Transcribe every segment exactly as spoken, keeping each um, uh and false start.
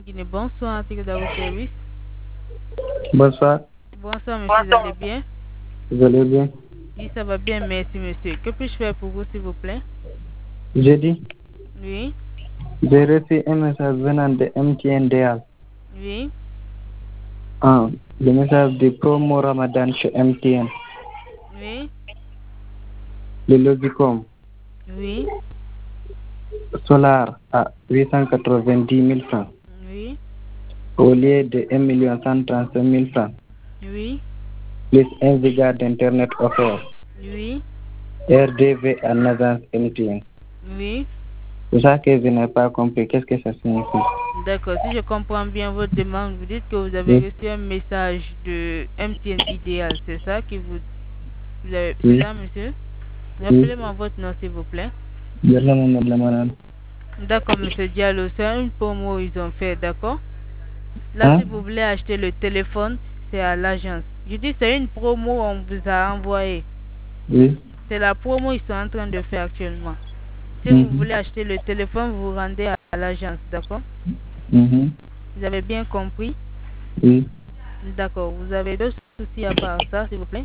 Guinée, bonsoir, Tigre d'Aro Service. Bonsoir, Bonsoir, monsieur, vous allez bien? vous allez bien? Oui, ça va bien, merci, monsieur. Que puis-je faire pour vous, s'il vous plaît? J'ai dit, Oui, j'ai reçu un message venant de M T N D L. oui, Ah, le message de promo Ramadan chez M T N, oui, le Logicom, oui, Solar à huit cent quatre-vingt-dix mille francs, oui, au lieu de un million cent trente-cinq mille francs, oui, plus un giga d'Internet offert, oui, R D V en agence M T N. oui. C'est ça que je n'ai pas compris. Qu'est-ce que ça signifie? D'accord, si je comprends bien votre demande, vous dites que vous avez Oui, reçu un message de M T N Idéal, c'est ça que vous, vous avez, c'est oui, ça, monsieur? oui. Rappelez-moi votre nom, s'il vous plaît. Yalla Mohamed Lamaran. D'accord, monsieur Diallo, c'est une promo ils ont fait, d'accord? Là, Hein? si vous voulez acheter le téléphone, c'est à l'agence. Je dis, c'est une promo, on vous a envoyé. Oui. C'est la promo ils sont en train de faire actuellement. Si vous Mhm. voulez acheter le téléphone, vous vous rendez à l'agence, d'accord? Mhm. Vous avez bien compris? Oui. D'accord. Vous avez d'autres soucis à part ça, s'il vous plaît?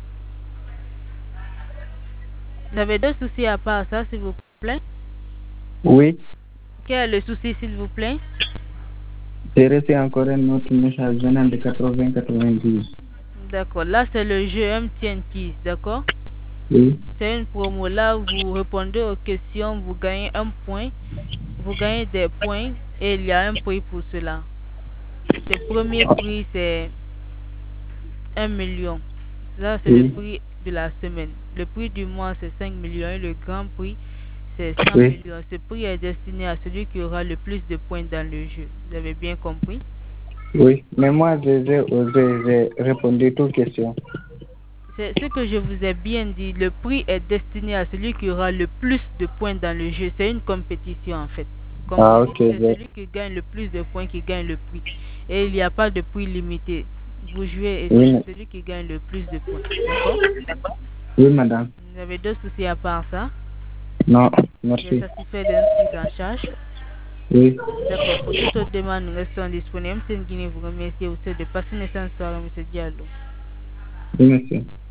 Vous avez d'autres soucis à part ça, s'il vous plaît? Oui. Quel est le souci, s'il vous plaît? J'ai reçu encore un autre message venant de quatre-vingts quatre-vingt-dix. D'accord. Là, c'est le jeu M T N Keys, d'accord? Oui. C'est une promo. Là, vous répondez aux questions, vous gagnez un point. Vous gagnez des points et il y a un prix pour cela. Le premier prix, c'est un million. Là, c'est le Oui. prix de la semaine. Le prix du mois, c'est cinq millions. Et le grand prix, c'est cent Oui. millions. Ce prix est destiné à celui qui aura le plus de points dans le jeu. Vous avez bien compris? Oui. Mais moi, j'ai osé, j'ai répondu toutes questions. C'est ce que je vous ai bien dit. Le prix est destiné à celui qui aura le plus de points dans le jeu. C'est une compétition en fait. Ah, Comprenez? ok. C'est je- celui qui gagne le plus de points qui gagne le prix. Et il n'y a pas de prix limité. Vous jouez et Oui, c'est ma- celui qui gagne le plus de points. D'accord? oui, madame. Vous avez d'autres soucis à part ça? Non, Vous êtes merci. satisfait d'une prise en charge? Oui. D'accord. Pour toute autre demande, nous restons disponibles. M T N Guinée vous remercie aussi de passer une excellente soirée, M. Diallo. Oui, monsieur.